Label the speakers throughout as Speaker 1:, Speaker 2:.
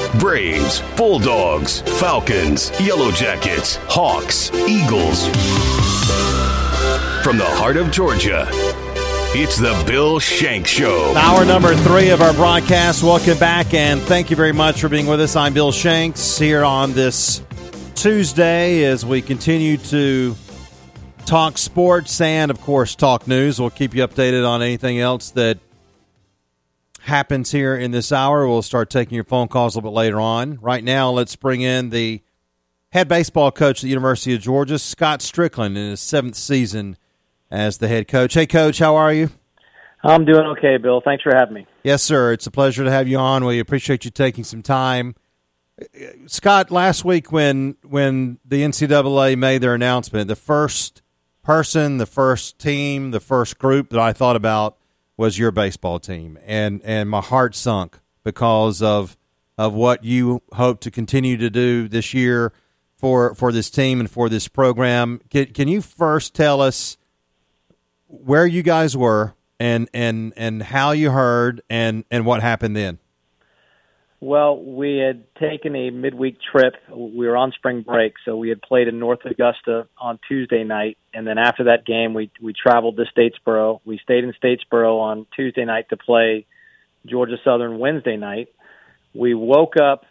Speaker 1: Braves, Bulldogs, Falcons, Yellow Jackets, Hawks, Eagles. From the heart of Georgia, it's the Bill Shanks Show.
Speaker 2: Hour number 3 of our broadcast. Welcome back, and thank you very much for being with us. I'm Bill Shanks here on this Tuesday as we continue to talk sports and, of course, talk news. We'll keep you updated on anything else that happens here in this hour. We'll start taking your phone calls a little bit later on. Right now, let's bring in the head baseball coach at the University of Georgia, Scott Strickland, in his 7th season as the head coach. Hey, Coach, how are you?
Speaker 3: I'm doing okay, Bill. Thanks for having me.
Speaker 2: Yes, sir. It's a pleasure to have you on. We appreciate you taking some time. Scott, last week when the NCAA made their announcement, the first person, the first team, the first group that I thought about was your baseball team, and my heart sunk because of what you hope to continue to do this year for this team and for this program. Can you first tell us where you guys were and how you heard and what happened then?
Speaker 3: Well, we had taken a midweek trip. We were on spring break, so we had played in North Augusta on Tuesday night, and then after that game, we traveled to Statesboro. We stayed in Statesboro on Tuesday night to play Georgia Southern Wednesday night. We woke up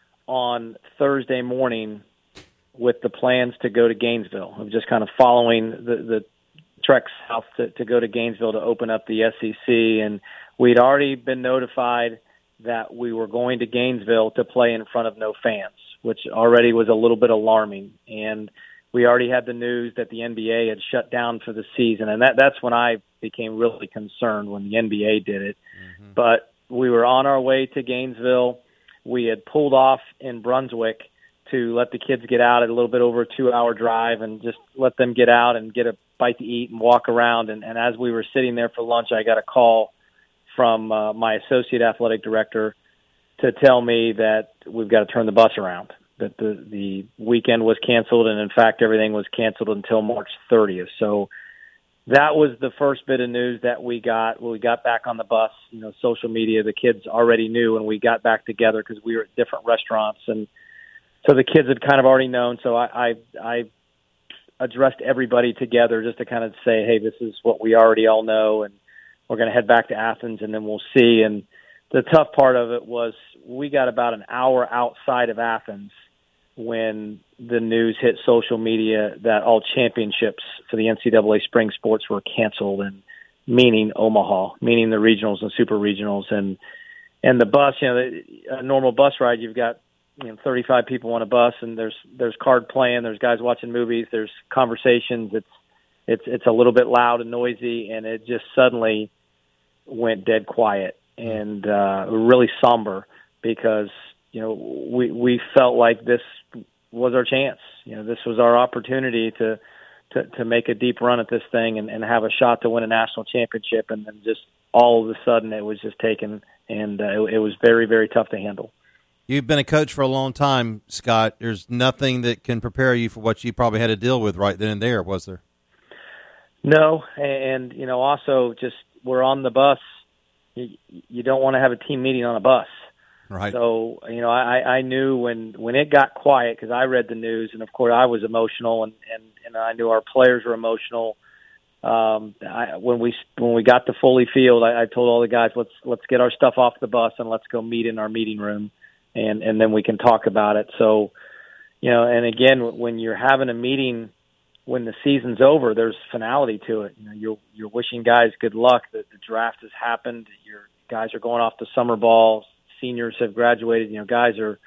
Speaker 3: on Thursday morning with the plans to go to Gainesville. I'm just kind of following the trek south to go to Gainesville to open up the SEC, and we'd already been notified that we were going to Gainesville to play in front of no fans, which already was a little bit alarming. And we already had the news that the NBA had shut down for the season, and that's when I became really concerned when the NBA did it. Mm-hmm. But we were on our way to Gainesville. We had pulled off in Brunswick to let the kids get out at a little bit over a 2-hour drive and just let them get out and get a bite to eat and walk around. And as we were sitting there for lunch, I got a call from my associate athletic director to tell me that we've got to turn the bus around, that the weekend was canceled, and in fact everything was canceled until March 30th. So that was the first bit of news that we got when we got back on the bus. You know, social media, the kids already knew when we got back together because we were at different restaurants, and so the kids had kind of already known. So I addressed everybody together just to kind of say, hey, this is what we already all know, and we're going to head back to Athens, and then we'll see. And the tough part of it was we got about an hour outside of Athens when the news hit social media that all championships for the NCAA spring sports were canceled, and meaning Omaha, meaning the regionals and super regionals. And the bus, you know, a normal bus ride, you've got 35 people on a bus, and there's card playing, there's guys watching movies, there's conversations. It's a little bit loud and noisy, and it just suddenly went dead quiet and really somber because we felt like this was our chance. This was our opportunity to make a deep run at this thing and have a shot to win a national championship, and then just all of a sudden it was just taken, and it was very, very tough to handle.
Speaker 2: You've been a coach for a long time, Scott. There's nothing that can prepare you for what you probably had to deal with right then and there, was there?
Speaker 3: No, and also just we're on the bus. You don't want to have a team meeting on a bus.
Speaker 2: Right.
Speaker 3: So, I knew when it got quiet, because I read the news, and of course I was emotional, and I knew our players were emotional. When we got to Foley Field, I told all the guys, let's get our stuff off the bus and let's go meet in our meeting room, and then we can talk about it. So, and again, when you're having a meeting when the season's over, there's finality to it. You're wishing guys good luck. The draft has happened. Your guys are going off to summer ball. Seniors have graduated. Guys are,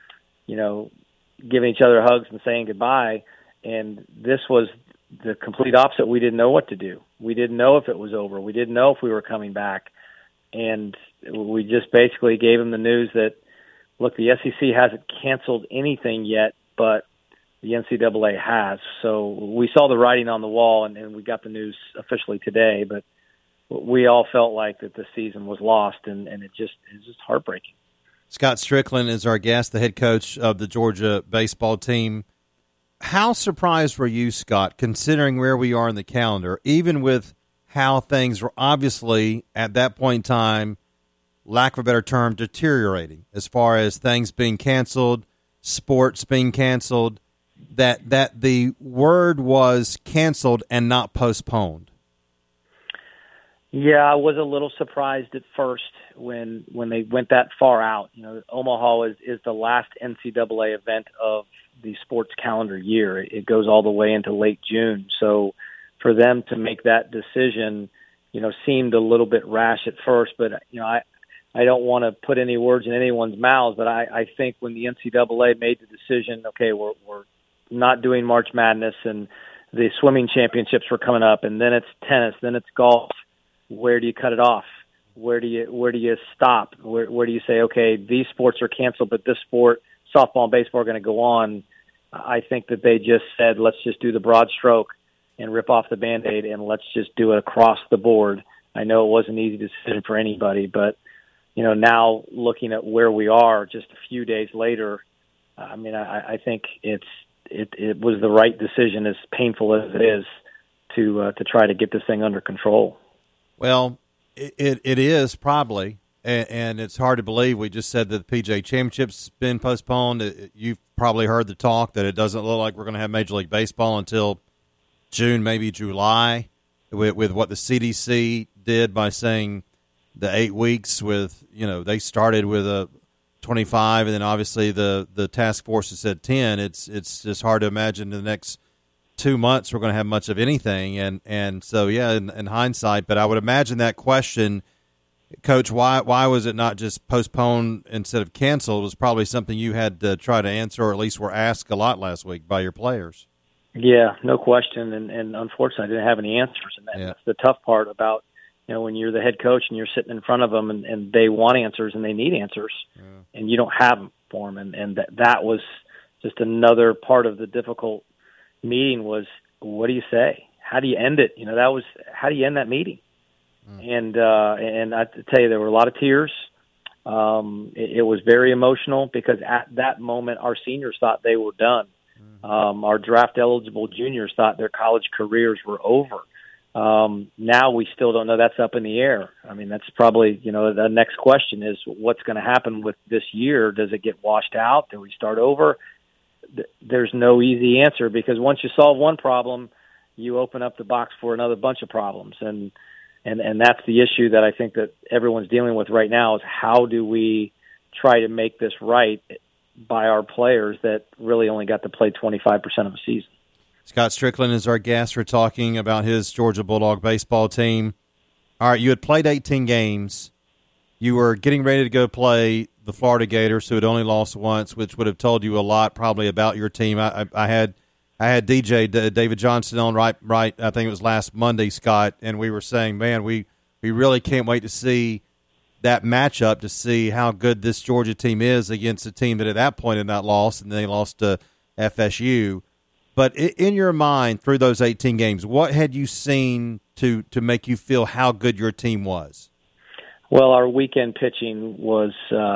Speaker 3: giving each other hugs and saying goodbye. And this was the complete opposite. We didn't know what to do. We didn't know if it was over. We didn't know if we were coming back. And we just basically gave them the news that, look, the SEC hasn't canceled anything yet, but the NCAA has. So we saw the writing on the wall, and we got the news officially today, but we all felt like that the season was lost, and it's just heartbreaking.
Speaker 2: Scott Strickland is our guest, the head coach of the Georgia baseball team. How surprised were you, Scott, considering where we are in the calendar, even with how things were obviously at that point in time lack of a better term, deteriorating as far as things being canceled, sports being canceled, that the word was canceled and not postponed?
Speaker 3: Yeah, I was a little surprised at first when they went that far out. Omaha is the last NCAA event of the sports calendar year. It goes all the way into late June. So for them to make that decision, seemed a little bit rash at first. But, I don't want to put any words in anyone's mouths, but I think when the NCAA made the decision, okay, we're not doing March Madness and the swimming championships were coming up, and then it's tennis, then it's golf. Where do you cut it off? Where do you stop? Where do you say, okay, these sports are canceled, but this sport, softball and baseball, are going to go on? I think that they just said, let's just do the broad stroke and rip off the Band-Aid, and let's just do it across the board. I know it wasn't an easy decision for anybody, but now looking at where we are just a few days later, I think it was the right decision, as painful as it is, to try to get this thing under control.
Speaker 2: Well, it is probably, and it's hard to believe. We just said that the PGA Championship's been postponed. You've probably heard the talk that it doesn't look like we're going to have Major League Baseball until June, maybe July, with what the CDC did by saying the 8 weeks with, they started with a 25, and then obviously the task force has said 10. It's just hard to imagine in the next 2 months we're going to have much of anything, and so in hindsight, but I would imagine that question, Coach, why was it not just postponed instead of canceled, was probably something you had to try to answer, or at least were asked a lot last week by your players.
Speaker 3: Yeah, no question, and unfortunately I didn't have any answers, and that's the tough part about when you're the head coach and you're sitting in front of them and they want answers and they need answers, and you don't have them for them, and that was just another part of the difficult meeting. Was, what do you say? How do you end it? That was, how do you end that meeting? And I tell you, there were a lot of tears. It was very emotional because at that moment our seniors thought they were done. Our draft eligible juniors thought their college careers were over. Now we still don't know. That's up in the air. That's probably, the next question is what's going to happen with this year. Does it get washed out? Do we start over? There's no easy answer, because once you solve one problem, you open up the box for another bunch of problems. And that's the issue that I think that everyone's dealing with right now, is how do we try to make this right by our players that really only got to play 25% of a season.
Speaker 2: Scott Strickland is our guest. We're talking about his Georgia Bulldog baseball team. All right, you had played 18 games. You were getting ready to go play the Florida Gators, who had only lost once, which would have told you a lot probably about your team. I had DJ David Johnson on right. I think it was last Monday, Scott, and we were saying, man, we really can't wait to see that matchup, to see how good this Georgia team is against a team that at that point had not lost, and they lost to FSU. But in your mind, through those 18 games, what had you seen to make you feel how good your team was?
Speaker 3: Well, our weekend pitching was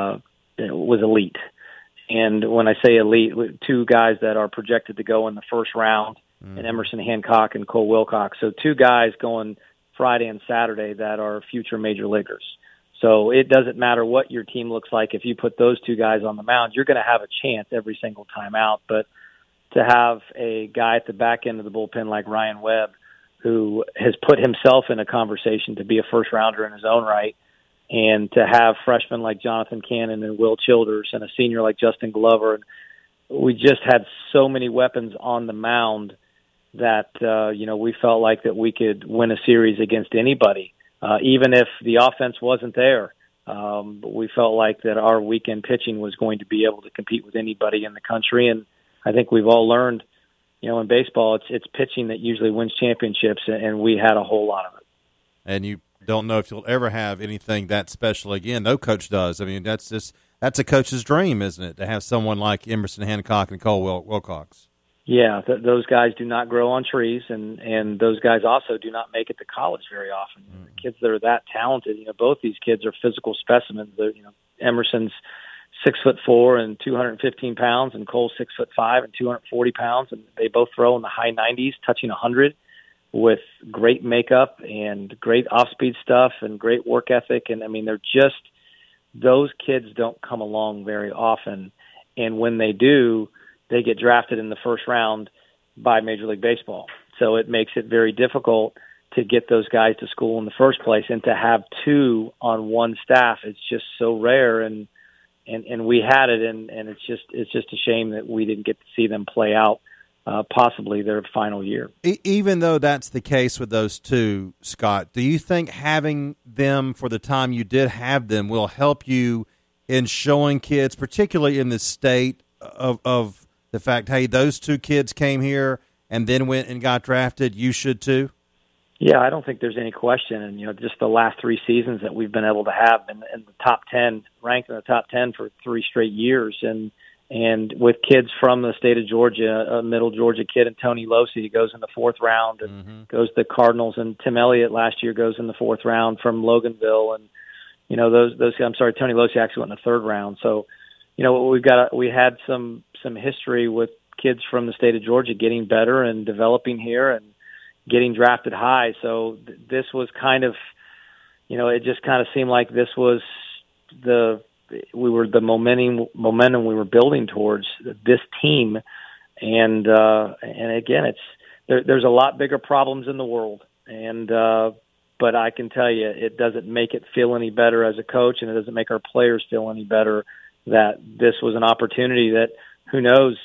Speaker 3: elite. And when I say elite, two guys that are projected to go in the first round, and Emerson Hancock and Cole Wilcox. So two guys going Friday and Saturday that are future major leaguers. So it doesn't matter what your team looks like. If you put those two guys on the mound, you're going to have a chance every single time out. But to have a guy at the back end of the bullpen like Ryan Webb, who has put himself in a conversation to be a first-rounder in his own right, and to have freshmen like Jonathan Cannon and Will Childers and a senior like Justin Glover, we just had so many weapons on the mound that we felt like that we could win a series against anybody, even if the offense wasn't there. But we felt like that our weekend pitching was going to be able to compete with anybody in the country, and I think we've all learned, in baseball, it's pitching that usually wins championships, and we had a whole lot of it.
Speaker 2: And you don't know if you'll ever have anything that special again. No coach does. That's a coach's dream, isn't it, to have someone like Emerson Hancock and Cole Wilcox? Yeah,
Speaker 3: those guys do not grow on trees, and those guys also do not make it to college very often. The kids that are that talented, both these kids are physical specimens. Emerson's 6'4" and 215 pounds, and Cole's 6'5" and 240 pounds, and they both throw in the high 90s, touching 100, with great makeup and great off-speed stuff and great work ethic. And they're just those kids don't come along very often. And when they do, they get drafted in the first round by Major League Baseball. So it makes it very difficult to get those guys to school in the first place, and to have two on one staff, it's just so rare. And we had it, and it's just a shame that we didn't get to see them play out possibly their final year.
Speaker 2: Even though that's the case with those two, Scott, do you think having them for the time you did have them will help you in showing kids, particularly in the state of the fact, hey, those two kids came here and then went and got drafted, you should too?
Speaker 3: Yeah, I don't think there's any question. And, just the last 3 seasons that we've been able to have in the top 10, ranked in the top 10 for 3 straight years. And with kids from the state of Georgia, a middle Georgia kid, and Tony Losi goes in the 4th round and goes to the Cardinals, and Tim Elliott last year goes in the 4th round from Loganville. And, Tony Losi actually went in the 3rd round. So, we had some history with kids from the state of Georgia getting better and developing here and getting drafted high. So this was kind of, it just kind of seemed like this was the momentum we were building towards this team. And again, there's a lot bigger problems in the world. But I can tell you, it doesn't make it feel any better as a coach, and it doesn't make our players feel any better that this was an opportunity that, who knows,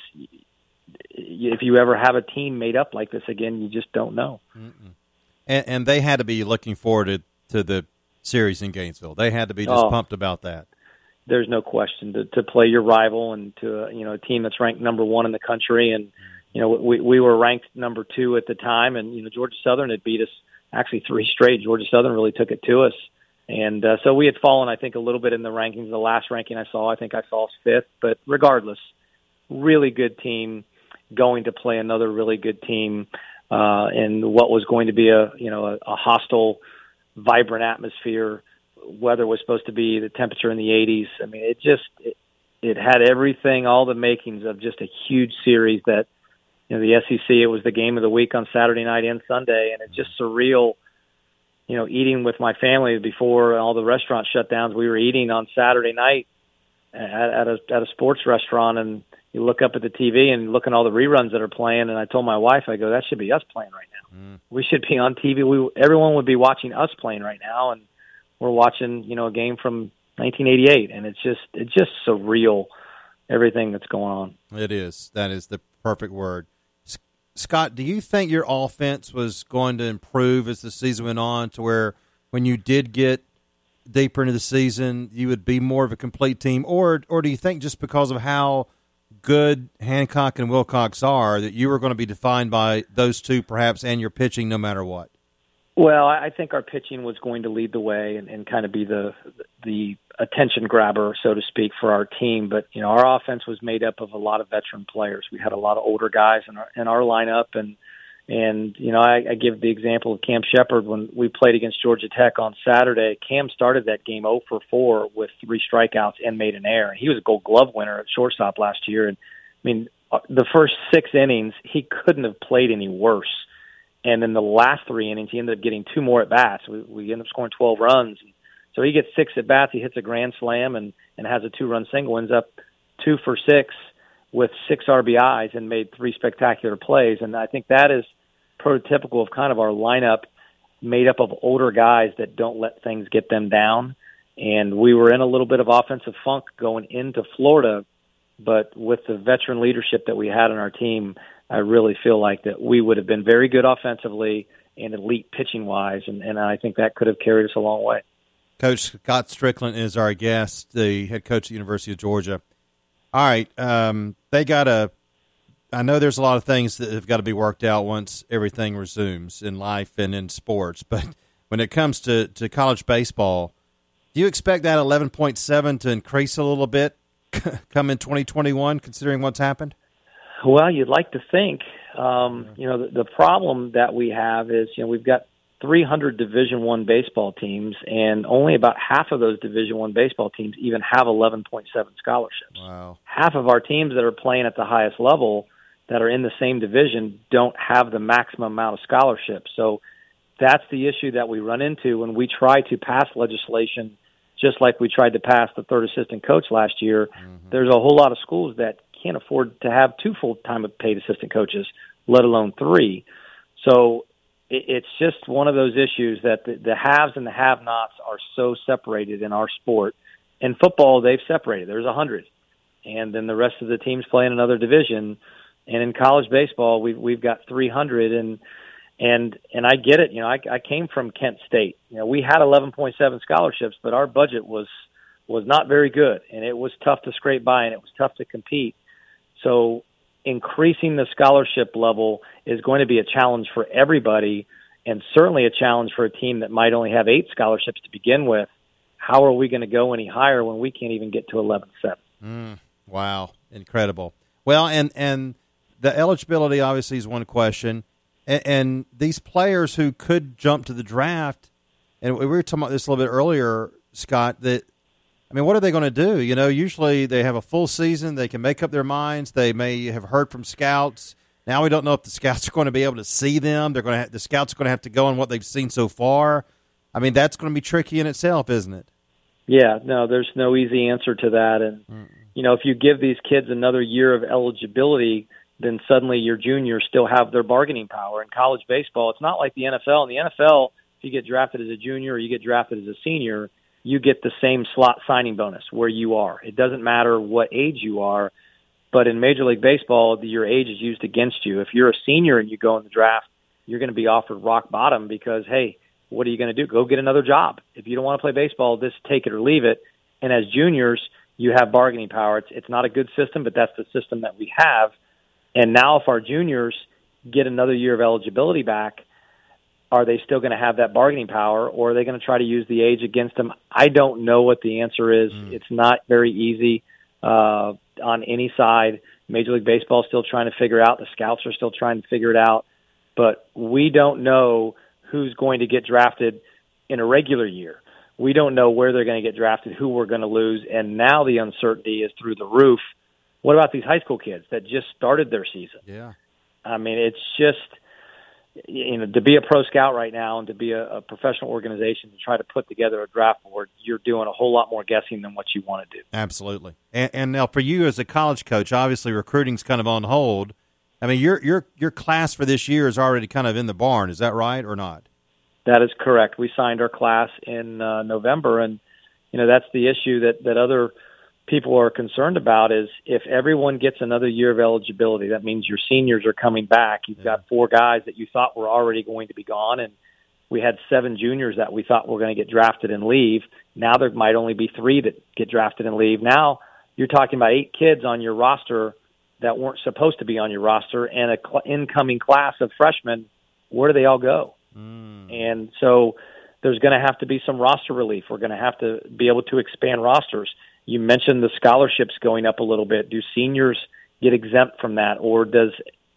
Speaker 3: if you ever have a team made up like this again, you just don't know.
Speaker 2: And they had to be looking forward to the series in Gainesville. They had to be just pumped about that.
Speaker 3: There's no question to play your rival and to a team that's ranked number 1 in the country. And we were ranked number 2 at the time, and Georgia Southern had beat us actually 3 straight. Georgia Southern really took it to us, and so we had fallen, I think, a little bit in the rankings. The last ranking I think I saw us 5th. But regardless, really good team going to play another really good team in what was going to be a hostile, vibrant atmosphere. Weather was supposed to be the temperature in the 80s. I mean, it had everything, all the makings of just a huge series that, the SEC, it was the game of the week on Saturday night and Sunday, and it's just surreal, eating with my family before all the restaurant shutdowns. We were eating on Saturday night at a sports restaurant, and you look up at the TV and look at all the reruns that are playing, and I told my wife, I go, that should be us playing right now. We should be on TV. Everyone would be watching us playing right now, and we're watching, a game from 1988, and it's just surreal, everything that's going on.
Speaker 2: It is. That is the perfect word. Scott, do you think your offense was going to improve as the season went on, to where when you did get deeper into the season, you would be more of a complete team, or do you think just because of how good Hancock and Wilcox are that you were going to be defined by those two perhaps and your pitching no matter what?
Speaker 3: Well, I think our pitching was going to lead the way and kind of be the attention grabber, so to speak, for our team. But, our offense was made up of a lot of veteran players. We had a lot of older guys in our lineup. And I give the example of Cam Shepard when we played against Georgia Tech on Saturday. Cam started that game 0 for 4 with 3 strikeouts and made an error. He was a Gold Glove winner at shortstop last year. And, the first 6 innings, he couldn't have played any worse. And in the last 3 innings, he ended up getting 2 more at-bats. We ended up scoring 12 runs. So he gets 6 at-bats, he hits a grand slam and has a 2-run single, ends up 2 for 6 with 6 RBIs and made 3 spectacular plays. And I think that is prototypical of kind of our lineup, made up of older guys that don't let things get them down. And we were in a little bit of offensive funk going into Florida, but with the veteran leadership that we had on our team, I really feel like that we would have been very good offensively and elite pitching-wise, and I think that could have carried us a long way.
Speaker 2: Coach Scott Strickland is our guest, the head coach at the University of Georgia. All right, I know there's a lot of things that have got to be worked out once everything resumes in life and in sports, but when it comes to college baseball, do you expect that 11.7 to increase a little bit come in 2021, considering what's happened?
Speaker 3: Well, you'd like to think. The problem that we have is, we've got 300 Division I baseball teams, and only about half of those Division I baseball teams even have 11.7 scholarships.
Speaker 2: Wow.
Speaker 3: Half of our teams that are playing at the highest level that are in the same division don't have the maximum amount of scholarships. So that's the issue that we run into when we try to pass legislation just like we tried to pass the third assistant coach last year. There's a whole lot of schools that can't afford to have 2 full-time paid assistant coaches, let alone 3. So it's just one of those issues that the haves and the have-nots are so separated in our sport. In football, they've separated. There's 100, and then the rest of the teams play in another division. And in college baseball, we've got 300, and I get it. I came from Kent State. We had 11.7 scholarships, but our budget was not very good, and it was tough to scrape by, and it was tough to compete. So increasing the scholarship level is going to be a challenge for everybody, and certainly a challenge for a team that might only have 8 scholarships to begin with. How are we going to go any higher when we can't even get to 11.7?
Speaker 2: Wow, incredible. Well, and the eligibility obviously is one question, and these players who could jump to the draft, and we were talking about this a little bit earlier, Scott, what are they going to do? Usually they have a full season. They can make up their minds. They may have heard from scouts. Now we don't know if the scouts are going to be able to see them. The scouts are going to have to go on what they've seen so far. That's going to be tricky in itself, isn't it?
Speaker 3: Yeah, no, there's no easy answer to that. And, if you give these kids another year of eligibility, then suddenly your juniors still have their bargaining power. In college baseball, it's not like the NFL. In the NFL, if you get drafted as a junior or you get drafted as a senior, you get the same slot signing bonus where you are. It doesn't matter what age you are, but in Major League Baseball, your age is used against you. If you're a senior and you go in the draft, you're going to be offered rock bottom because, hey, what are you going to do? Go get another job. If you don't want to play baseball, just take it or leave it. And as juniors, you have bargaining power. It's not a good system, but that's the system that we have. And now if our juniors get another year of eligibility back, are they still going to have that bargaining power, or are they going to try to use the age against them? I don't know what the answer is. It's not very easy on any side. Major League Baseball is still trying to figure out. The scouts are still trying to figure it out. But we don't know who's going to get drafted in a regular year. We don't know where they're going to get drafted, who we're going to lose, and now the uncertainty is through the roof. What about these high school kids that just started their season?
Speaker 2: Yeah.
Speaker 3: It's just – to be a pro scout right now and to be a professional organization to try to put together a draft board, you're doing a whole lot more guessing than what you want to do.
Speaker 2: Absolutely. And now for you as a college coach, obviously recruiting's kind of on hold. Your class for this year is already kind of in the barn. Is that right or not?
Speaker 3: That is correct. We signed our class in November, and that's the issue that other people are concerned about is if everyone gets another year of eligibility, that means your seniors are coming back. You've got 4 guys that you thought were already going to be gone, and we had 7 juniors that we thought were going to get drafted and leave. Now there might only be 3 that get drafted and leave. Now you're talking about 8 kids on your roster that weren't supposed to be on your roster, and an incoming class of freshmen. Where do they all go? And so there's going to have to be some roster relief. We're going to have to be able to expand rosters. You mentioned the scholarships going up a little bit. Do seniors get exempt from that, or there's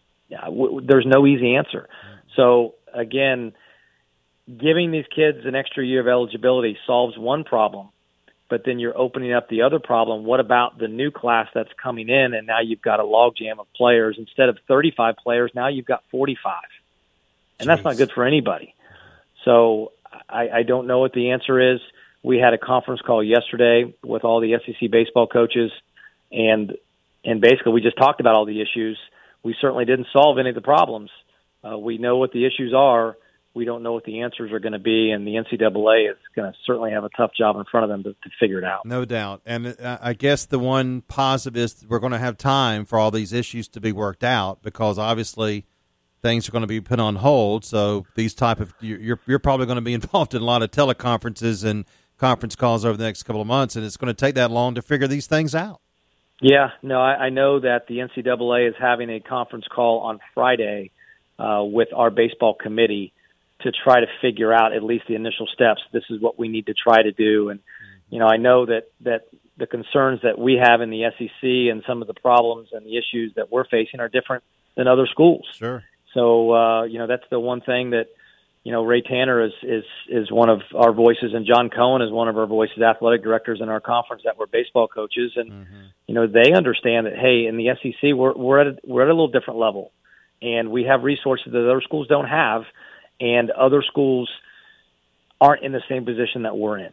Speaker 3: no easy answer. So, again, giving these kids an extra year of eligibility solves one problem, but then you're opening up the other problem. What about the new class that's coming in, and now you've got a logjam of players. Instead of 35 players, now you've got 45. And that's not good for anybody. So I don't know what the answer is. We had a conference call yesterday with all the SEC baseball coaches, and basically we just talked about all the issues. We certainly didn't solve any of the problems. We know what the issues are. We don't know what the answers are going to be, and the NCAA is going to certainly have a tough job in front of them to figure it out.
Speaker 2: No doubt. And I guess the one positive is we're going to have time for all these issues to be worked out because obviously things are going to be put on hold. So these type of you're probably going to be involved in a lot of teleconferences and conference calls over the next couple of months, and it's going to take that long to figure these things out.
Speaker 3: Yeah, no, I know that the NCAA is having a conference call on Friday with our baseball committee to try to figure out at least the initial steps. This is what we need to try to do. And, I know that the concerns that we have in the SEC and some of the problems and the issues that we're facing are different than other schools.
Speaker 2: Sure.
Speaker 3: So, that's the one thing that, Ray Tanner is one of our voices, and John Cohen is one of our voices, athletic directors in our conference that were baseball coaches. And, they understand that, hey, in the SEC, we're at a little different level, and we have resources that other schools don't have, and other schools aren't in the same position that we're in.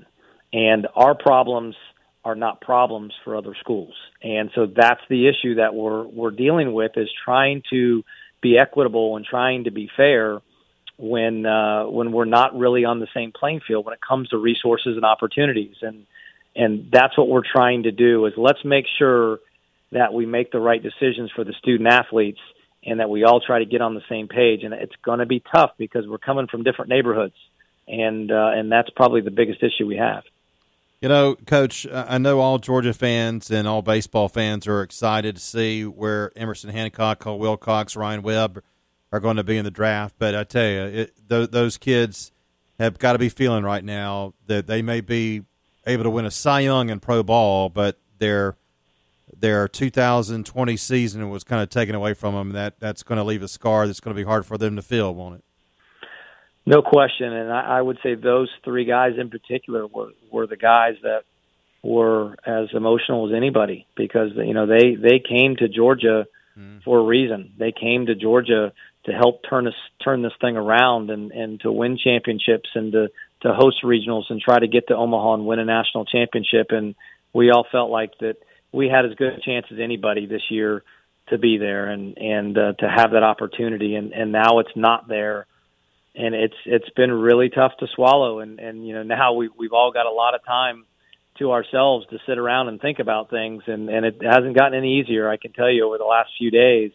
Speaker 3: And our problems are not problems for other schools. And so that's the issue that we're dealing with, is trying to be equitable and trying to be fair when we're not really on the same playing field when it comes to resources and opportunities. And that's what we're trying to do, is let's make sure that we make the right decisions for the student athletes and that we all try to get on the same page. And it's going to be tough because we're coming from different neighborhoods. And that's probably the biggest issue we have.
Speaker 2: You know, Coach, I know all Georgia fans and all baseball fans are excited to see where Emerson Hancock, Cole Wilcox, Ryan Webb are going to be in the draft. But I tell you, those kids have got to be feeling right now that they may be able to win a Cy Young in pro ball, but their 2020 season was kind of taken away from them. That's going to leave a scar that's going to be hard for them to fill, won't it?
Speaker 3: No question, and I would say those three guys in particular were the guys that were as emotional as anybody, because they came to Georgia for a reason. They came to Georgia to help turn this thing around and to win championships and to host regionals and try to get to Omaha and win a national championship. And we all felt like that we had as good a chance as anybody this year to be there and to have that opportunity. And now it's not there. And it's been really tough to swallow, and now we've all got a lot of time to ourselves to sit around and think about things, and it hasn't gotten any easier, I can tell you, over the last few days.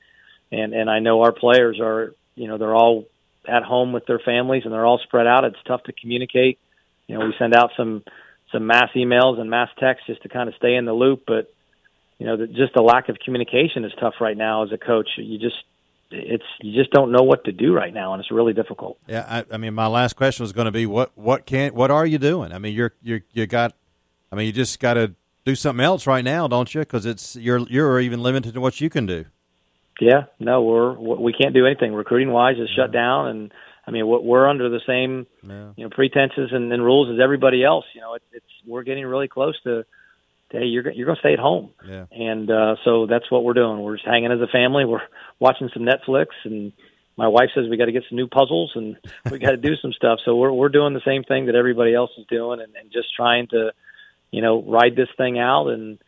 Speaker 3: And I know our players are, they're all at home with their families and they're all spread out. It's tough to communicate. We send out some mass emails and mass texts just to kind of stay in the loop, but just the lack of communication is tough right now as a coach. You just don't know what to do right now, and it's really difficult.
Speaker 2: Yeah, I mean, my last question was going to be what are you doing? I mean, you just got to do something else right now, don't you? Because you're even limited to what you can do. Yeah,
Speaker 3: no, we can't do anything. Recruiting wise is shut down, and I mean we're under the same pretenses and rules as everybody else. We're getting really close to. Hey, you're going to stay at home. Yeah. And so that's what we're doing. We're just hanging as a family. We're watching some Netflix, and my wife says we got to get some new puzzles and we got to do some stuff. So we're doing the same thing that everybody else is doing, and just trying to, ride this thing out and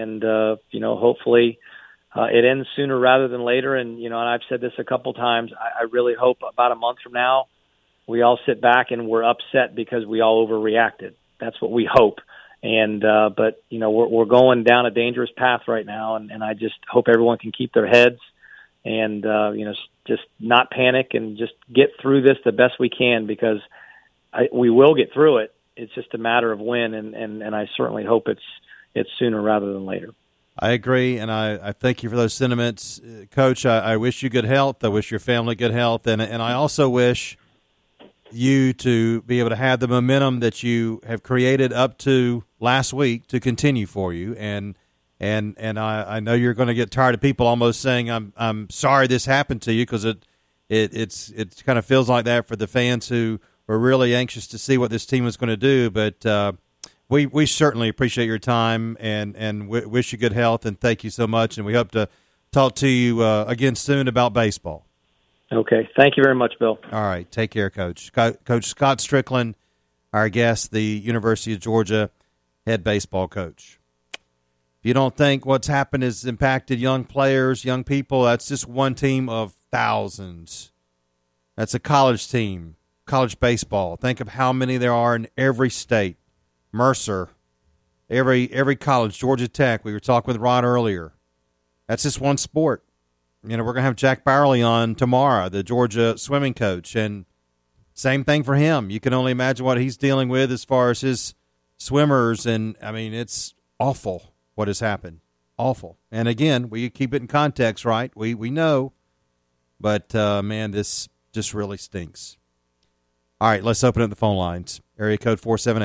Speaker 3: hopefully it ends sooner rather than later. And, and I've said this a couple times, I really hope about a month from now we all sit back and we're upset because we all overreacted. That's what we hope. And but we're going down a dangerous path right now, and I just hope everyone can keep their heads and just not panic and just get through this the best we can, because we will get through it. It's just a matter of when, and I certainly hope it's sooner rather than later.
Speaker 2: I agree, and I thank you for those sentiments, Coach. I wish you good health. I wish your family good health, and I also wish you to be able to have the momentum that you have created up to last week to continue for you. And I know you're going to get tired of people almost saying, I'm sorry this happened to you, because it kind of feels like that for the fans who were really anxious to see what this team was going to do. But we certainly appreciate your time and wish you good health, and thank you so much. And we hope to talk to you again soon about baseball.
Speaker 3: Okay. Thank you very much, Bill.
Speaker 2: All right. Take care, Coach. Coach Scott Strickland, our guest, the University of Georgia head baseball coach. If you don't think what's happened has impacted young players, young people, that's just one team of thousands. That's a college team, college baseball. Think of how many there are in every state. Mercer, every college, Georgia Tech. We were talking with Rod earlier. That's just one sport. We're going to have Jack Bowerly on tomorrow, the Georgia swimming coach, and same thing for him. You can only imagine what he's dealing with as far as his swimmers, and, I mean, it's awful what has happened. Awful. And, again, we keep it in context, right? We know, but, man, this just really stinks. All right, let's open up the phone lines. Area code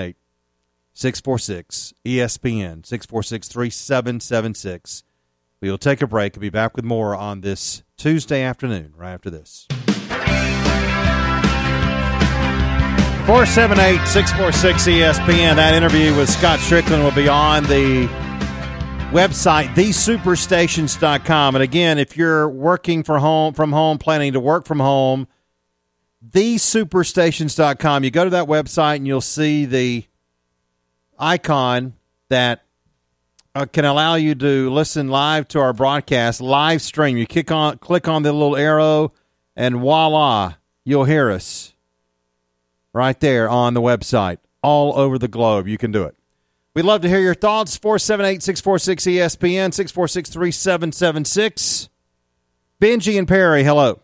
Speaker 2: 478-646-ESPN, 646-3776. We will take a break and be back with more on this Tuesday afternoon, right after this. 478-646-ESPN. That interview with Scott Strickland will be on the website, thesuperstations.com. And again, if you're working from home, planning to work from home, thesuperstations.com. You go to that website and you'll see the icon that can allow you to listen live to our broadcast, live stream. You click on the little arrow, and voila, you'll hear us right there on the website. All over the globe, you can do it. We'd love to hear your thoughts. 478-646-ESPN, 646-3776. Benji and Perry, hello.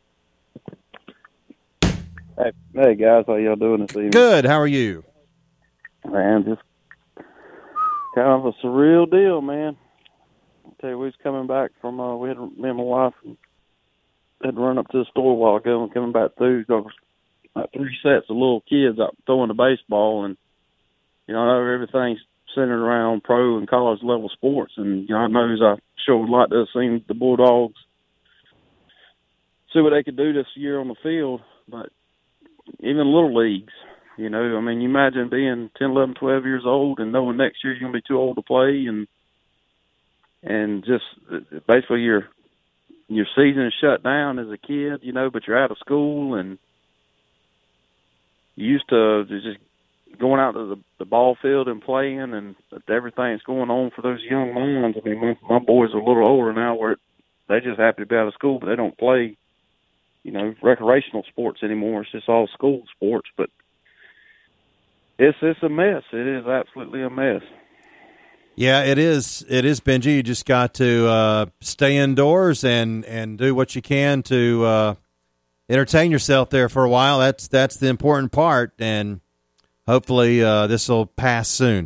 Speaker 4: Hey guys, how y'all doing this evening?
Speaker 2: Good. How are you?
Speaker 4: Man, just kind of a surreal deal, man. I'll tell you, we was coming back from me and my wife had to run up to the store a while ago and coming back through. There was like 3 sets of little kids out throwing the baseball, and everything's centered around pro and college level sports. And God knows I sure would like to have seen the Bulldogs see what they could do this year on the field, but even little leagues, you imagine being 10, 11, 12 years old and knowing next year you're going to be too old to play, and just basically your season is shut down as a kid, but you're out of school, and you used to just going out to the ball field and playing, and everything that's going on for those young minds. I mean, my boys are a little older now where they just happy to be out of school, but they don't play recreational sports anymore. It's just all school sports, but it's a mess. It is absolutely a mess.
Speaker 2: Yeah, it is. It is, Benji. You just got to stay indoors and do what you can to entertain yourself there for a while. That's the important part, and hopefully this will pass soon.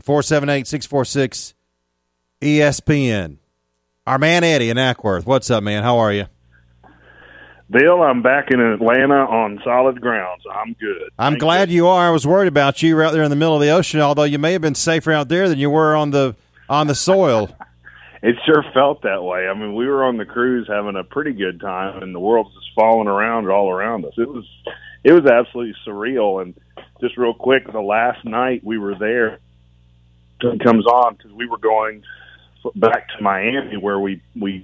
Speaker 2: 478-646-ESPN. Our man Eddie in Ackworth. What's up, man? How are you?
Speaker 5: Bill, I'm back in Atlanta on solid ground, so I'm good.
Speaker 2: I'm glad you are. I was worried about you. You were out there in the middle of the ocean, although you may have been safer out there than you were on the soil.
Speaker 5: It sure felt that way. I mean, we were on the cruise having a pretty good time, and the world's just falling around all around us. It was absolutely surreal. And just real quick, the last night we were there, it comes on because we were going back to Miami where we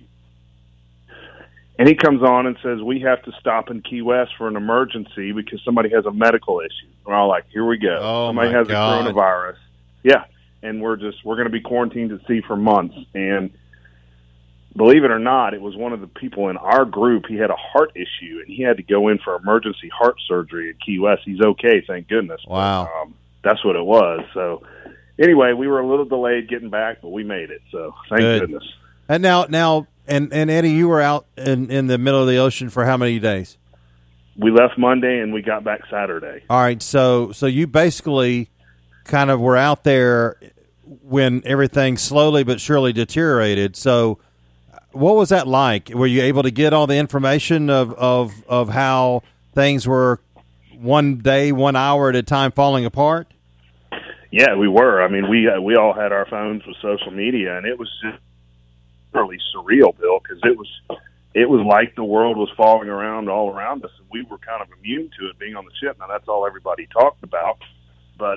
Speaker 5: and he comes on and says, we have to stop in Key West for an emergency because somebody has a medical issue. We're all like, here we go.
Speaker 2: Oh,
Speaker 5: somebody has a coronavirus. Yeah. And we're going to be quarantined at sea for months. And believe it or not, it was one of the people in our group. He had a heart issue, and he had to go in for emergency heart surgery at Key West. He's okay, thank goodness.
Speaker 2: Wow.
Speaker 5: But, that's what it was. So anyway, we were a little delayed getting back, but we made it. So thank goodness.
Speaker 2: And now, and Eddie, you were out in the middle of the ocean for how many days?
Speaker 5: We left Monday and we got back Saturday.
Speaker 2: All right, so you basically kind of were out there when everything slowly but surely deteriorated. So what was that like? Were you able to get all the information of how things were one day, 1 hour at a time falling apart?
Speaker 5: Yeah, we were. I mean, we all had our phones with social media, and it was just really surreal, Bill, because it was like the world was falling around all around us, and we were kind of immune to it being on the ship. Now, that's all everybody talked about, but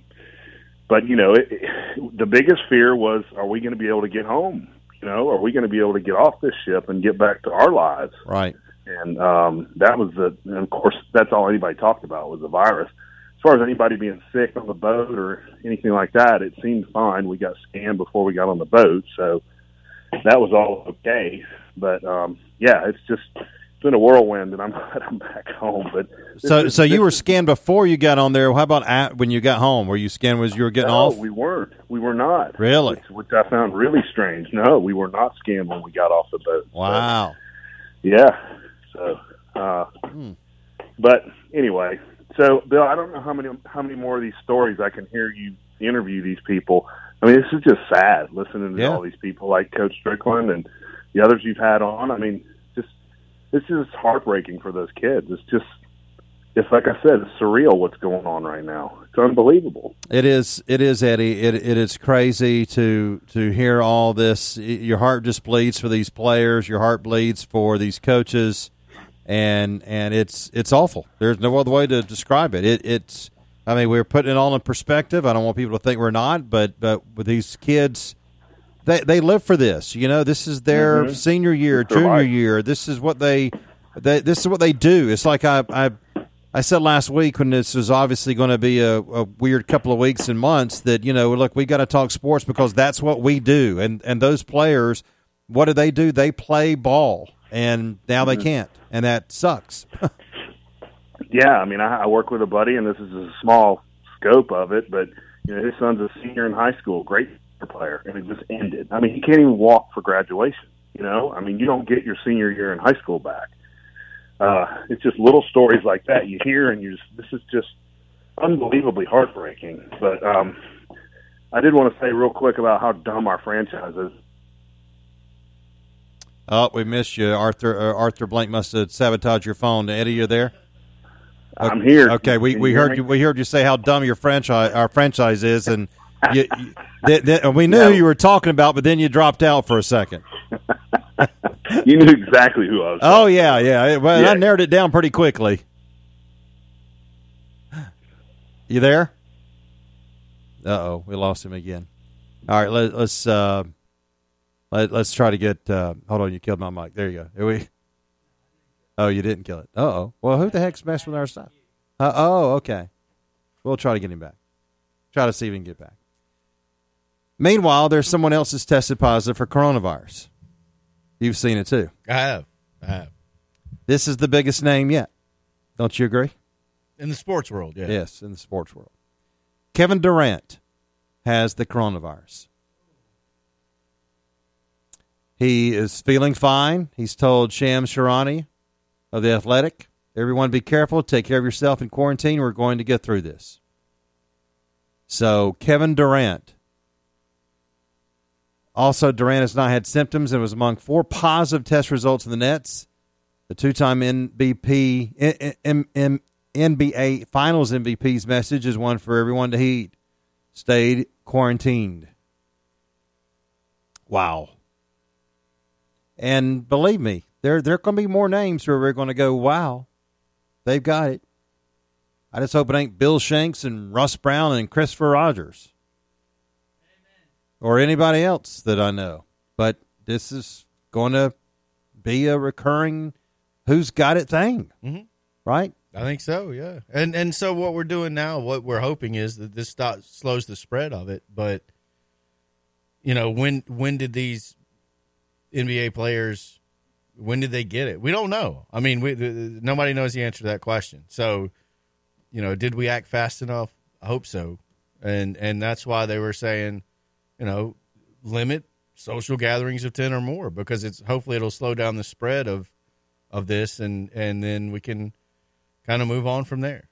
Speaker 5: the biggest fear was, are we going to be able to get home? Are we going to be able to get off this ship and get back to our lives?
Speaker 2: Right.
Speaker 5: And that was and of course, that's all anybody talked about was the virus. As far as anybody being sick on the boat or anything like that, it seemed fine. We got scanned before we got on the boat, so that was all okay. But it's been a whirlwind, and I'm glad I'm back home. But
Speaker 2: so you were scanned before you got on there. How about when you got home? Were you scanned as you were getting off?
Speaker 5: No, we weren't. We were not.
Speaker 2: Really?
Speaker 5: Which I found really strange. No, we were not scanned when we got off the boat.
Speaker 2: Wow.
Speaker 5: So, yeah. So, but anyway. So, Bill, I don't know how many more of these stories I can hear you interview these people. I mean, this is just sad listening to all these people like Coach Strickland and the others you've had on. I mean, this is heartbreaking for those kids. It's like I said, it's surreal what's going on right now. It's unbelievable.
Speaker 2: It is, Eddie. It is crazy to hear all this. Your heart just bleeds for these players. Your heart bleeds for these coaches. And it's awful. There's no other way to describe it. It's I mean, we're putting it all in perspective. I don't want people to think we're not, but with these kids, they live for this. This is their senior year, junior year. This is what they do. It's like I I said last week when this was obviously going to be a weird couple of weeks and months that, look, we got to talk sports because that's what we do. And those players, what do? They play ball, and now they can't, and that sucks.
Speaker 5: Yeah, I mean, I work with a buddy, and this is a small scope of it, but his son's a senior in high school, great player, and it just ended. I mean, he can't even walk for graduation. I mean, you don't get your senior year in high school back. It's just little stories like that you hear, and this is just unbelievably heartbreaking. But I did want to say real quick about how dumb our franchise is.
Speaker 2: Oh, we missed you, Arthur. Arthur Blank must have sabotaged your phone. Eddie, you there? Okay.
Speaker 5: I'm here.
Speaker 2: Okay, we heard you. We heard you say how dumb our franchise is, and we knew who you were talking about, but then you dropped out for a second.
Speaker 5: You knew exactly who I was.
Speaker 2: Oh yeah. Well, yeah. I narrowed it down pretty quickly. You there? Uh-oh, we lost him again. All right, let's try to get. Hold on, you killed my mic. There you go. Oh, you didn't kill it. Uh-oh. Well, who the heck's messing with our stuff? Okay. We'll try to get him back. Try to see if we can get back. Meanwhile, there's someone else that's tested positive for coronavirus. You've seen it too.
Speaker 6: I have.
Speaker 2: This is the biggest name yet. Don't you agree?
Speaker 6: In the sports world, yeah.
Speaker 2: Yes, in the sports world. Kevin Durant has the coronavirus. He is feeling fine. He's told Shams Charania of The Athletic, everyone be careful, take care of yourself in quarantine. We're going to get through this. So Kevin Durant. Also, Durant has not had symptoms and was among 4 positive test results in the Nets. The two-time NBA Finals MVP's message is one for everyone to heed. Stayed quarantined. Wow. And believe me, there are going to be more names where we're going to go, wow, they've got it. I just hope it ain't Bill Shanks and Russ Brown and Christopher Rogers. Or anybody else that I know. But this is going to be a recurring who's got it thing, right?
Speaker 6: I think so, yeah. And so what we're doing now, what we're hoping is that this slows the spread of it. But, when did these NBA players, when did they get it? We don't know. I mean, nobody knows the answer to that question. So, did we act fast enough? I hope so. And that's why they were saying, limit social gatherings of 10 or more, because hopefully it'll slow down the spread of this, and then we can kind of move on from there.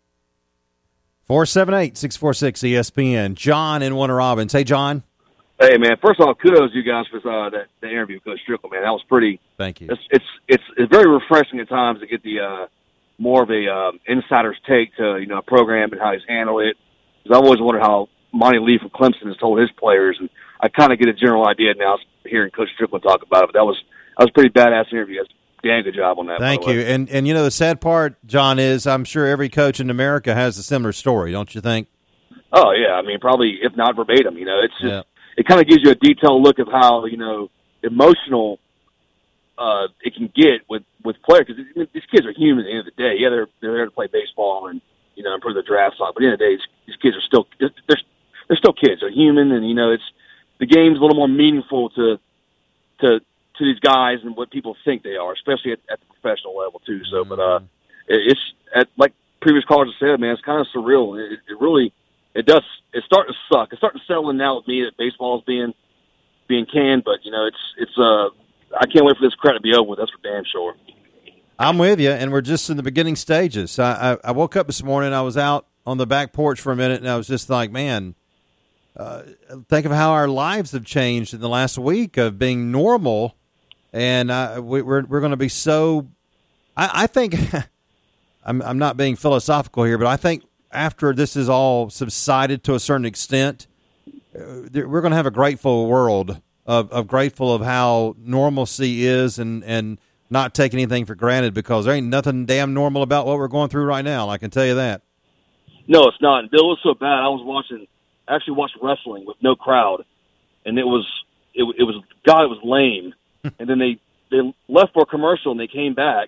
Speaker 2: 478-646-ESPN. John in Warner Robins. Hey, John.
Speaker 7: Hey, man. First of all, kudos to you guys for the interview with Coach Strickland, man. That was pretty.
Speaker 2: Thank you.
Speaker 7: It's very refreshing at times to get the more of a insider's take to a program and how he's handled it. Because I've always wondered how Monty Lee from Clemson has told his players, and I kind of get a general idea now hearing Coach Strickland talk about it. But that was a pretty badass interview. That's a damn good job on that.
Speaker 2: Thank you. And the sad part, John, is I'm sure every coach in America has a similar story, don't you think?
Speaker 7: Oh yeah, I mean probably if not verbatim. It's just it kind of gives you a detailed look of how emotional it can get with players, because these kids are human at the end of the day. Yeah, they're there to play baseball and improve their draft stock, but at the end of the day, these kids are still they're still kids. They're human, and it's the game's a little more meaningful to these guys than what people think they are, especially at the professional level too. So, but it's like previous callers have said, man, it's kind of surreal. It really it's starting to suck. It's starting to settle in now with me that baseball is being canned, but it's I can't wait for this crap to be over with. That's for damn sure.
Speaker 2: I'm with you, and we're just in the beginning stages. I woke up this morning, I was out on the back porch for a minute, and I was just like, man, think of how our lives have changed in the last week of being normal, and we're going to be so. I think I'm not being philosophical here, but I think after this is all subsided to a certain extent, we're going to have a grateful world of grateful of how normalcy is and not take anything for granted, because there ain't nothing damn normal about what we're going through right now. I can tell you that.
Speaker 7: No, it's not. Bill, was so bad. I was actually watched wrestling with no crowd, and it was lame. And then they left for a commercial, and they came back,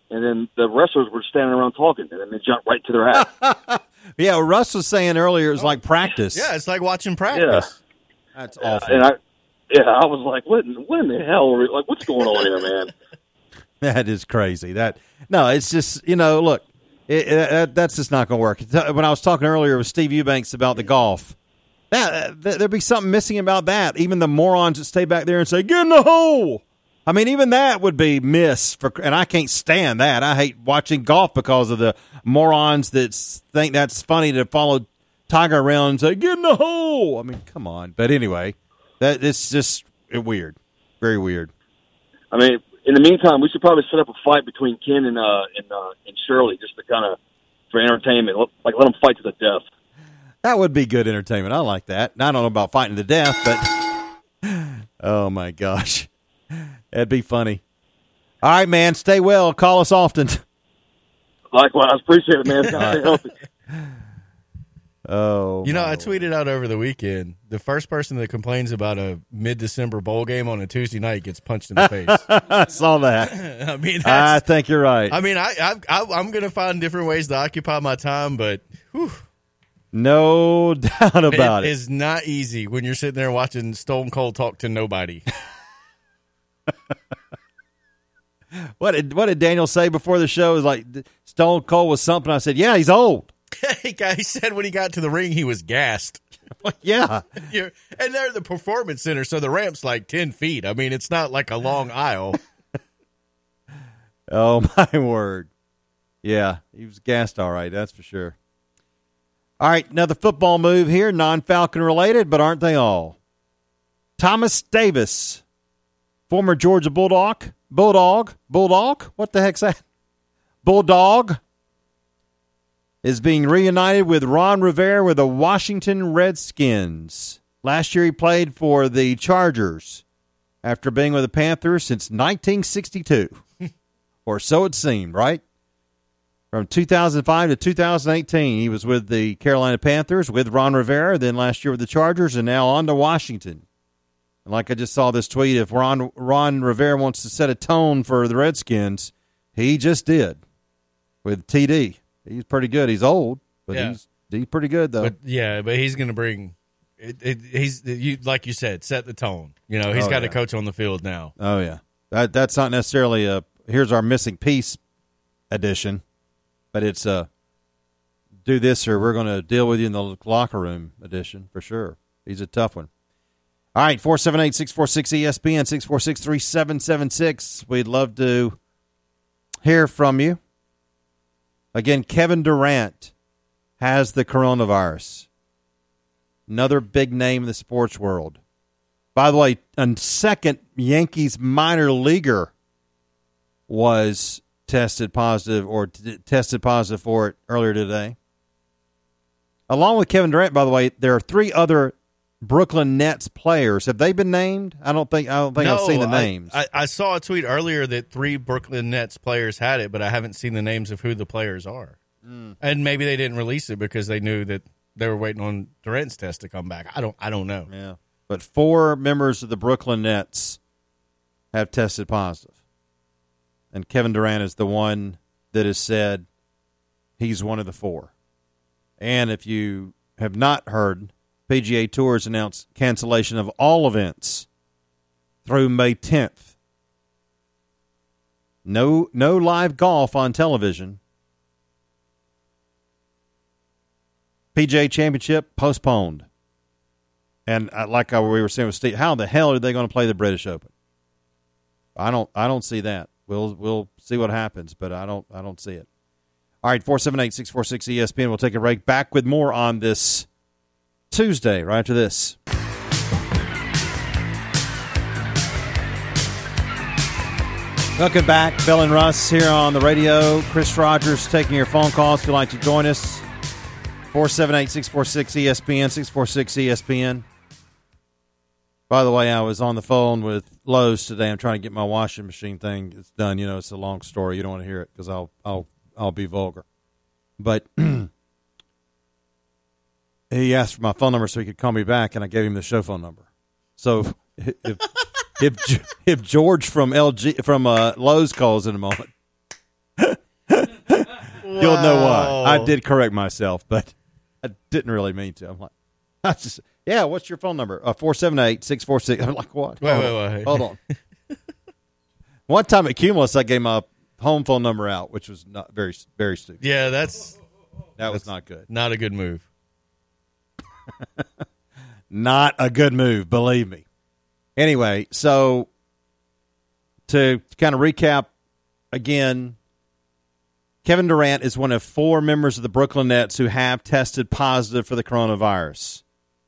Speaker 7: and then the wrestlers were standing around talking, and then they jumped right to their hat.
Speaker 2: Yeah, well, Russ was saying earlier it was like practice.
Speaker 6: Yeah, it's like watching practice.
Speaker 2: Yeah. That's awful.
Speaker 7: And I was like, what in the hell? Like, what's going on here, man?
Speaker 2: That is crazy. It's just, look, that's just not going to work. When I was talking earlier with Steve Eubanks about the golf, there'd be something missing about that. Even the morons that stay back there and say, get in the hole. I mean, even that would be missed, and I can't stand that. I hate watching golf because of the morons that think that's funny to follow Tiger around and say, get in the hole. I mean, come on. But anyway, it's just weird. Very weird.
Speaker 7: I mean, in the meantime, we should probably set up a fight between Ken and Shirley just to kind of, for entertainment, like let them fight to the death.
Speaker 2: That would be good entertainment. I like that. I don't know about fighting to death, but oh, my gosh. That'd be funny. All right, man. Stay well. Call us often.
Speaker 7: Likewise. Appreciate it, man. Stay healthy.
Speaker 2: Oh,
Speaker 6: I tweeted out over the weekend, the first person that complains about a mid-December bowl game on a Tuesday night gets punched in the face.
Speaker 2: I saw that.
Speaker 6: I mean,
Speaker 2: I think you're right.
Speaker 6: I mean, I'm going to find different ways to occupy my time, but whew,
Speaker 2: no doubt about it.
Speaker 6: It is not easy when you're sitting there watching Stone Cold talk to nobody.
Speaker 2: What did Daniel say before the show? It was like Stone Cold was something. I said, yeah, he's old.
Speaker 6: He said when he got to the ring, he was gassed.
Speaker 2: Yeah.
Speaker 6: And they're the Performance Center, so the ramp's like 10 feet. I mean, it's not like a long aisle.
Speaker 2: Oh, my word. Yeah, he was gassed all right, that's for sure. All right, another football move here, non-Falcon related, but aren't they all? Thomas Davis, former Georgia Bulldog, what the heck's that? Bulldog, is being reunited with Ron Rivera with the Washington Redskins. Last year he played for the Chargers after being with the Panthers since 1962. Or so it seemed, right? From 2005 to 2018, he was with the Carolina Panthers with Ron Rivera, then last year with the Chargers, and now on to Washington. And like I just saw this tweet, if Ron Rivera wants to set a tone for the Redskins, he just did with TD. He's pretty good. He's old, but he's pretty good, though.
Speaker 6: But he's going to bring like you said, set the tone. He's got a coach on the field now.
Speaker 2: Oh, yeah. That's not necessarily here's our missing piece edition, but it's do this or we're going to deal with you in the locker room edition for sure. He's a tough one. All right, 478-646-ESPN, 646-3776. We'd love to hear from you. Again, Kevin Durant has the coronavirus. Another big name in the sports world. By the way, a second Yankees minor leaguer was tested positive for it earlier today. Along with Kevin Durant, by the way, there are 3 other Brooklyn Nets players. Have they been named? I don't think I've seen the names.
Speaker 6: I saw a tweet earlier that 3 Brooklyn Nets players had it, but I haven't seen the names of who the players are. And maybe they didn't release it because they knew that they were waiting on Durant's test to come back. I don't know.
Speaker 2: Yeah. But 4 members of the Brooklyn Nets have tested positive. And Kevin Durant is the one that has said he's one of the 4. And if you have not heard, PGA Tour has announced cancellation of all events through May 10th. No live golf on television. PGA Championship postponed. And like we were saying with Steve, how the hell are they going to play the British Open? I don't see that. We'll see what happens, but I don't see it. All right, 478-646-ESPN. We'll take a break. Back with more on this Tuesday, right after this. Welcome back. Bill and Russ here on the radio. Chris Rogers taking your phone calls if you'd like to join us. 478-646-ESPN, 646-ESPN. By the way, I was on the phone with Lowe's today. I'm trying to get my washing machine thing. It's done. It's a long story. You don't want to hear it because I'll be vulgar. But he asked for my phone number so he could call me back, and I gave him the show phone number. So if George from Lowe's calls in a moment, You'll know why. I did correct myself, but I didn't really mean to. I'm like, what's your phone number? 478-646. I'm like, what?
Speaker 6: Wait.
Speaker 2: Hold on. One time at Cumulus, I gave my home phone number out, which was not very, very stupid.
Speaker 6: Yeah,
Speaker 2: that was not good.
Speaker 6: Not a good move.
Speaker 2: Not a good move, believe me. Anyway, so to kind of recap again, Kevin Durant is one of 4 members of the Brooklyn Nets who have tested positive for the coronavirus.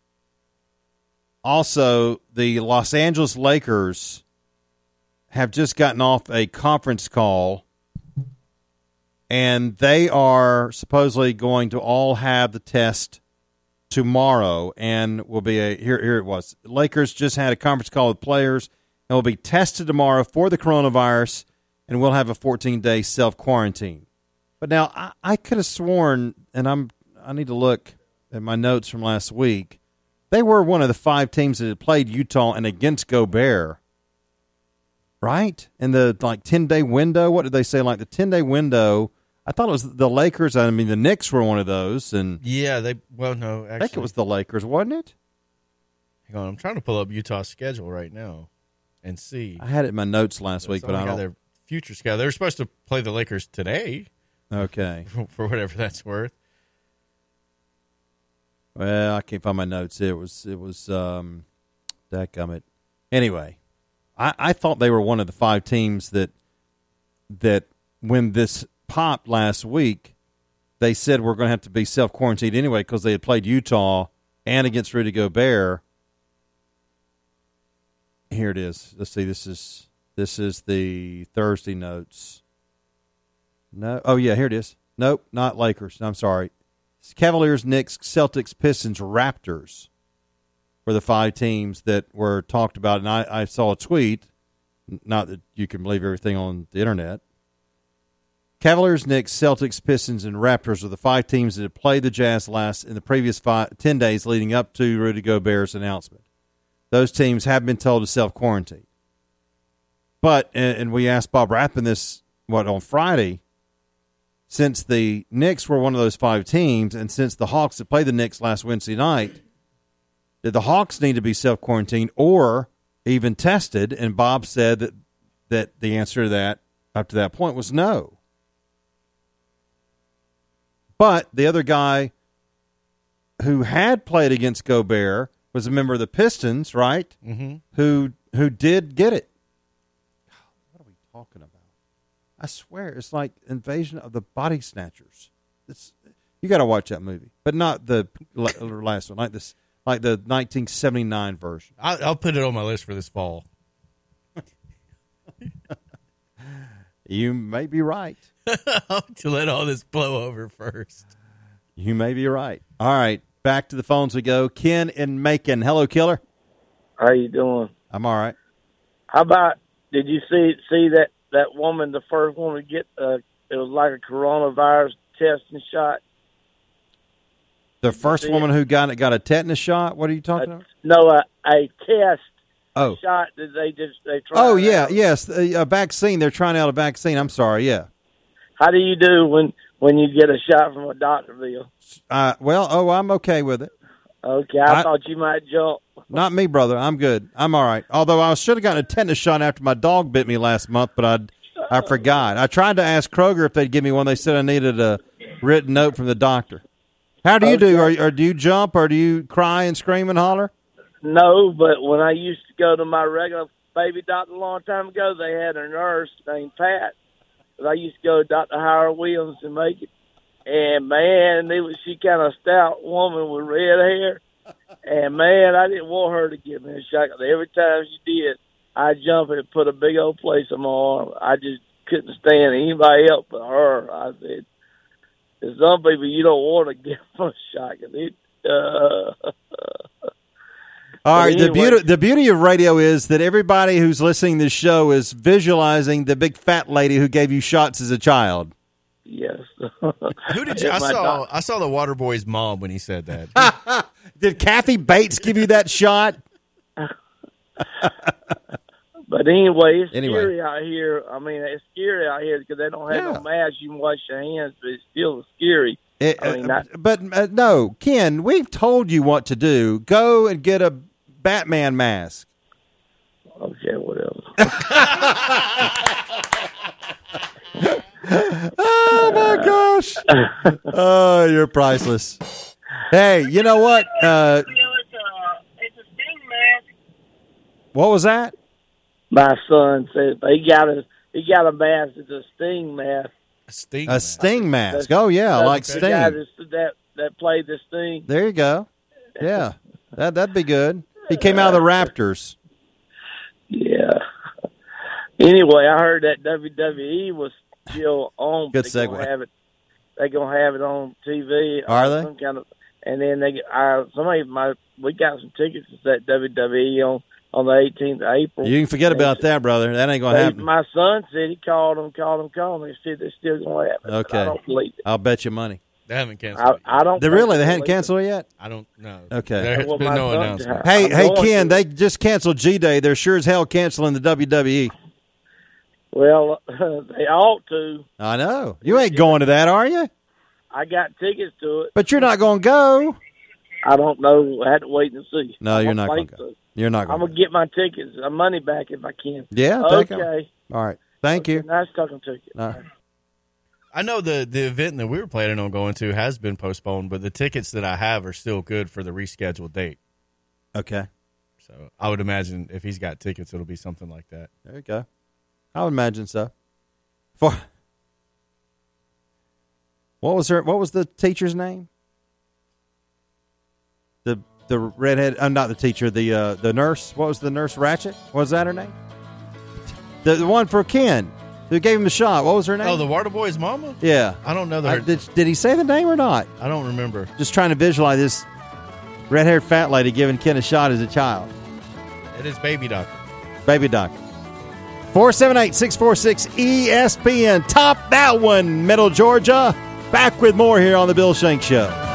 Speaker 2: Also, the Los Angeles Lakers have just gotten off a conference call, and they are supposedly going to all have the test tomorrow, and will be here it was. Lakers just had a conference call with players and will be tested tomorrow for the coronavirus, and will have a 14-day self-quarantine. But now I could have sworn, and I need to look at my notes from last week, they were one of the 5 teams that had played Utah and against Gobert, right? In the 10-day window. What did they say? Like the 10-day window. I thought it was the Lakers. I mean, the Knicks were one of those, and
Speaker 6: yeah, no, actually,
Speaker 2: I think it was the Lakers, wasn't it?
Speaker 6: Hang on, I'm trying to pull up Utah's schedule right now and see.
Speaker 2: I had it in my notes last week, but I don't.
Speaker 6: Their future schedule. They're supposed to play the Lakers today.
Speaker 2: Okay,
Speaker 6: for whatever that's worth.
Speaker 2: Well, I can't find my notes. It was dadgummit. Anyway, I thought they were one of the 5 teams that when this popped last week, they said we're going to have to be self-quarantined anyway because they had played Utah and against Rudy Gobert. Here it is. Let's see. This is the Thursday notes. No. Oh, yeah, here it is. Nope, not Lakers. I'm sorry. It's Cavaliers, Knicks, Celtics, Pistons, Raptors were the 5 teams that were talked about. And I saw a tweet, not that you can believe everything on the internet. Cavaliers, Knicks, Celtics, Pistons, and Raptors are the 5 teams that had played the Jazz in the previous 10 days leading up to Rudy Gobert's announcement. Those teams have been told to self-quarantine. But, and we asked Bob Rappin this, on Friday, since the Knicks were one of those 5 teams, and since the Hawks had played the Knicks last Wednesday night, did the Hawks need to be self-quarantined or even tested? And Bob said that the answer to that, up to that point, was no. But the other guy who had played against Gobert was a member of the Pistons, right?
Speaker 6: Mm-hmm.
Speaker 2: Who did get it. What are we talking about? I swear, it's like Invasion of the Body Snatchers. You got to watch that movie, but not the last one, like the 1979 version.
Speaker 6: I'll put it on my list for this fall.
Speaker 2: You may be right.
Speaker 6: To let all this blow over first.
Speaker 2: You may be right. All right, back to the phones we go. Ken in Macon. Hello, Killer.
Speaker 8: How you doing?
Speaker 2: I'm all right.
Speaker 8: How about, did you see that woman, the first one to get, it was like a coronavirus testing shot?
Speaker 2: The first woman who got a tetanus shot? What are you talking about?
Speaker 8: No, a test
Speaker 2: Oh.
Speaker 8: shot that they tried.
Speaker 2: Oh, yeah, yes, a vaccine. They're trying out a vaccine. I'm sorry, yeah.
Speaker 8: How do you do when you get a shot from a doctor, Bill?
Speaker 2: I'm okay with it.
Speaker 8: Okay, I thought you might jump.
Speaker 2: Not me, brother. I'm good. I'm all right. Although I should have gotten a tetanus shot after my dog bit me last month, but I forgot. I tried to ask Kroger if they'd give me one. They said I needed a written note from the doctor. How do you do? Or do you jump, or do you cry and scream and holler?
Speaker 8: No, but when I used to go to my regular baby doctor a long time ago, they had a nurse named Pat. But I used to go to Dr. Howard Williams in Macon. And, man, she kind of stout woman with red hair. And, man, I didn't want her to give me a shot. Every time she did, I'd jump and put a big old place on my arm. I just couldn't stand anybody else but her. I said, there's some people you don't want to give them a shot.
Speaker 2: All right, anyway, the beauty of radio is that everybody who's listening to this show is visualizing the big fat lady who gave you shots as a child.
Speaker 8: Yes.
Speaker 6: Who did you? I saw the Waterboy's mom when he said that.
Speaker 2: Did Kathy Bates give you that shot?
Speaker 8: But anyway, it's scary out here. I mean, it's scary out here because they don't have no mask. You can wash your hands, but it's still scary.
Speaker 2: No, Ken, we've told you what to do. Go and get a Batman mask.
Speaker 8: Okay, whatever.
Speaker 2: Oh, my gosh. Oh, you're priceless. Hey, you know what?
Speaker 9: It's a Sting mask.
Speaker 2: What was that?
Speaker 8: My son said he got a mask. It's a Sting mask.
Speaker 2: A Sting mask. Oh, yeah, like Sting.
Speaker 8: That played the Sting.
Speaker 2: There you go. Yeah, that'd be good. He came out of the Raptors.
Speaker 8: Yeah. Anyway, I heard that WWE was still on.
Speaker 2: Good segue.
Speaker 8: They're gonna have it on TV.
Speaker 2: Are they?
Speaker 8: Some kind of, and then we got some tickets to that WWE on the 18th of April.
Speaker 2: You can forget about that, brother. That ain't gonna happen.
Speaker 8: My son said he called them. He said they're still gonna have it.
Speaker 2: Okay.
Speaker 8: I don't believe it.
Speaker 2: I'll bet you money.
Speaker 6: They haven't canceled.
Speaker 8: I don't.
Speaker 2: They hadn't canceled it yet.
Speaker 6: I don't know.
Speaker 2: Okay.
Speaker 6: There's been no announcement.
Speaker 2: Hey, Ken, they just canceled G-Day. They're sure as hell canceling the WWE.
Speaker 8: Well, they ought to.
Speaker 2: I know. You ain't going to that, are you?
Speaker 8: I got tickets to it.
Speaker 2: But you're not going to go.
Speaker 8: I don't know. I had to wait and see.
Speaker 2: No, you're not going to go. You're not going
Speaker 8: I'm going to get my tickets, money back if I can.
Speaker 2: Yeah,
Speaker 8: okay.
Speaker 2: All right. Thank you.
Speaker 8: Nice talking to you.
Speaker 2: All right.
Speaker 6: I know the event that we were planning on going to has been postponed, but the tickets that I have are still good for the rescheduled date.
Speaker 2: Okay.
Speaker 6: So I would imagine if he's got tickets, it'll be something like that.
Speaker 2: There you go. I would imagine so. What was the teacher's name? The redhead. I'm not the teacher. The nurse. What was the nurse? Ratchet. What was that her name? The one for Ken. Who gave him a shot? What was her name?
Speaker 6: Oh, the Water Boy's mama?
Speaker 2: Yeah.
Speaker 6: I don't know
Speaker 2: Did he say the name or not?
Speaker 6: I don't remember.
Speaker 2: Just trying to visualize this red-haired fat lady giving Ken a shot as a child.
Speaker 6: It is Baby Doctor.
Speaker 2: Baby Doctor. 478-646-ESPN. Top that one, Middle Georgia. Back with more here on the Bill Shanks Show.